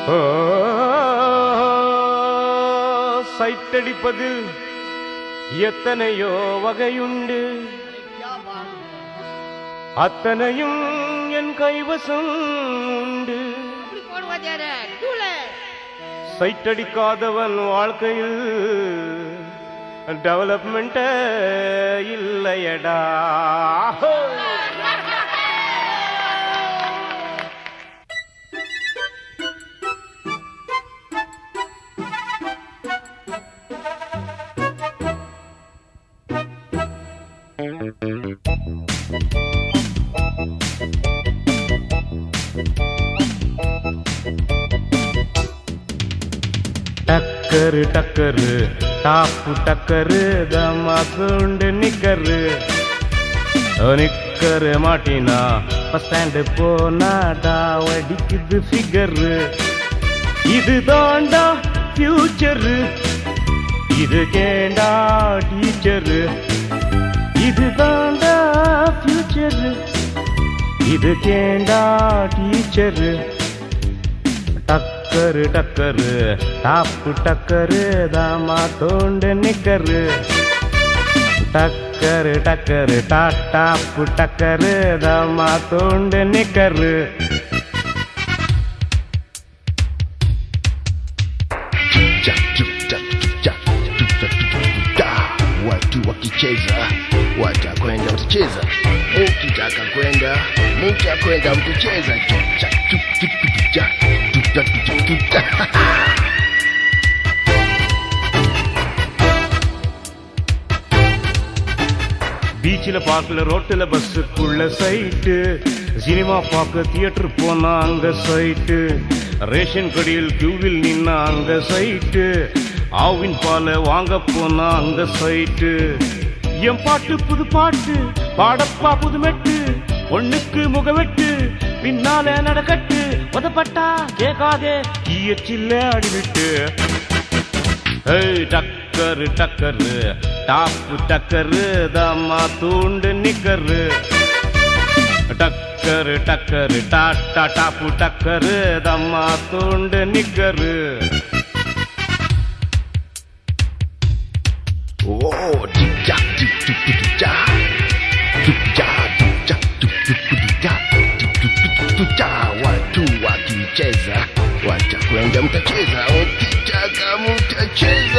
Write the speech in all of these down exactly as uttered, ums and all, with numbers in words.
சைட்டடிப்பதில் எத்தனையோ வகையுண்டு, அத்தனையும் என் கைவசம் உண்டு. சைட்டடிக்காதவன் வாழ்க்கையில் டெவலப்மெண்ட் இல்லையடா. டக்கரு டக்கரு டாப்பு டக்கரு தமாக்குண்டு நிக்கரு நிக்கரு மாட்டினா பஸ் ஸ்டாண்டு போனா டாவடிக்குது ஃபிகரு. இது தாண்டா ஃபியூச்சரு, இது கேண்டா டீச்சரு. இது தாண்டா ஃபியூச்சரு, இது கேண்டா டீச்சரு. டக்கரு டக்கரு டாப்பு டக்கரு தாமா தோண்டு நிக்கரு. டக்கரு டக்கரு டா டாப்பு டக்கரு தாமா தோண்டு knicker. Watu wakicheza watakwenda mtacheza, ukitaka kwenda mtakwenda mtacheza. பீச்சில் பார்க்கல, ரோட்டில் பஸ்ஸுக்குள்ள சைட்டு, சினிமா பார்க்க தியேட்டர் போனா அங்க சைட்டு, ரேஷன் கடையில் கியூவில் நின்னா அங்க சைட்டு, ஆவின் பாலை வாங்க போனா அங்க சைட்டு. என் பாட்டு புது பாட்டு பாடப்பா புது மெட்டு, பொண்ணுக்கு முகவெட்டு பின்னால நடக்கட்டு, உதப்பட்டா கேட்காதே ஈயச்சில்ல அடிவிட்டு. டக்கரு டக்கரு டாப்பு டக்கரு தாமா தூண்டு நிக்கரு. டக்கரு டக்கரு டாட்டா டாப்பு டக்கரு தாமா தூண்டு knicker. Oh, tick-tock, tick-tock, tick-tock, tick-tock, tick-tock, tick-tock. Watu wakicheza watakwenda mtacheza, ukitaka mtacheza.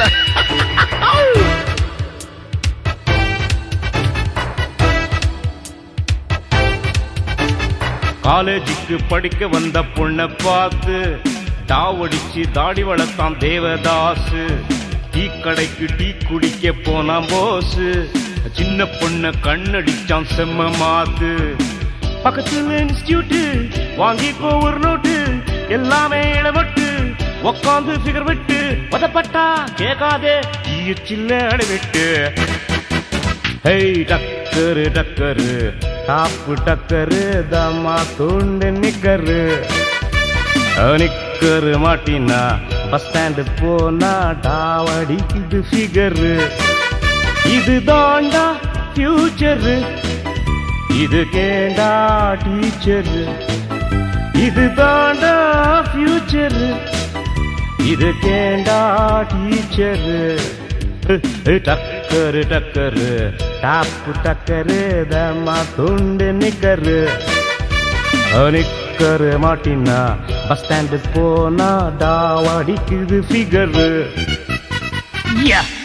காலேஜுக்கு படிக்க வந்த பொண்ணை பார்த்து டாவடிச்சு தாடி வளர்த்தான் தேவதாசு. டீ கடைக்கு டீ குடிக்க போனான் போசு, சின்ன பொண்ண கண்ணடிச்சான் செம்ம மாத்து. பக்கத்துல இன்ஸ்டியூட்டு வாங்கிக்கோ ஒரு நோட்டு, எல்லாமே இளவட்டு உக்காந்து ஃபிகர் விட்டு, பதப்பட்டா கேட்காதே ஈயச்சில்ல அடைவிட்டு. ஹேய் டக்கரு டக்கரு டாப்பு டக்கரு தாமா தூண்டு நிக்கரு. நிக்கரு மாட்டினா பஸ் ஸ்டாண்டு போனா டாவடிக்குது ஃபிகரு. இது தாண்டா ஃபியூச்சரு, இது கேண்டா டீச்சரு. இது தாண்டா ஃபியூச்சரு, இது கேண்டா டீச்சரு. டக்கரு டக்கரு டாப்பு டக்கரு தாமா தூண்டு நிக்கரு. நிக்கரு மாட்டினா பஸ் ஸ்டாண்டு போனா டாவடிக்குது ஃபிகரு. யா